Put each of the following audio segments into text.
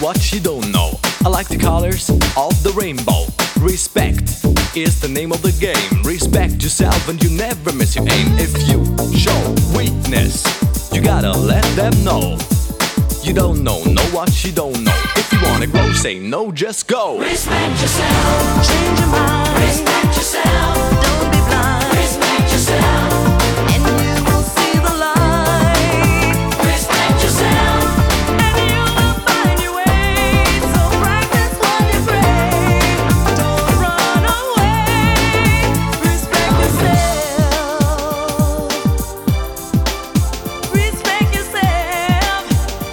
what you don't know. I like the colors of the rainbow. Respect is the name of the game. Respect yourself and you never miss your aim. If you show weakness, you gotta let them know. You don't know what you don't know. If you wanna grow, say no, just go. Respect yourself, change your mind. Respect yourself, don't be blind. Respect yourself, and you will see the light. Respect yourself, and you will find your way. So practice what you pray. Don't run away. Respect yourself. Respect yourself.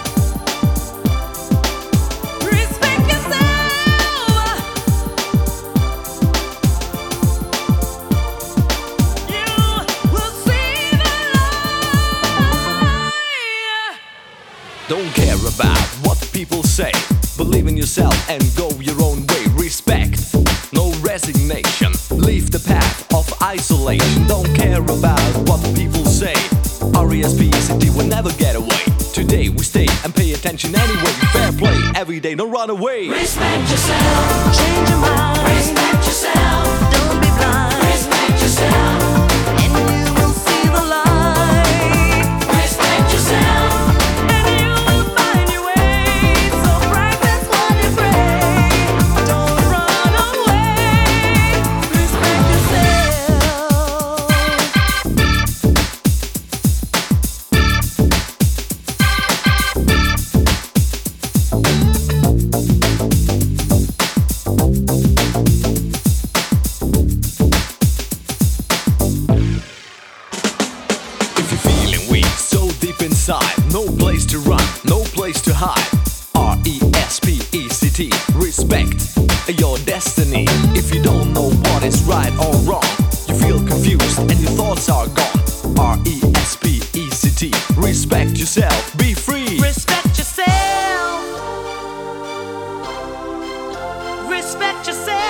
Respect yourself. You will see the light. Don't care about what people say. Believe in yourself and go your own way. Respect, no resignation. Leave the path of isolation. Don't care about what people say. RESPECT will never get away. Today we stay and pay attention anyway. Fair play every day, don't run away. Respect yourself, change your mind. Respect yourself, don't be blind. Respect yourself, and you will see the light. Respect yourself, and you will find your way. So practice what you pray. Don't run away. Respect yourself. If you're feeling weak, so deep inside, no place to run, no place to hide. RESPECT, respect your destiny. If you don't know what is right or wrong, you feel confused and your thoughts are gone. RESPECT, respect yourself, be free. Respect yourself. Respect yourself.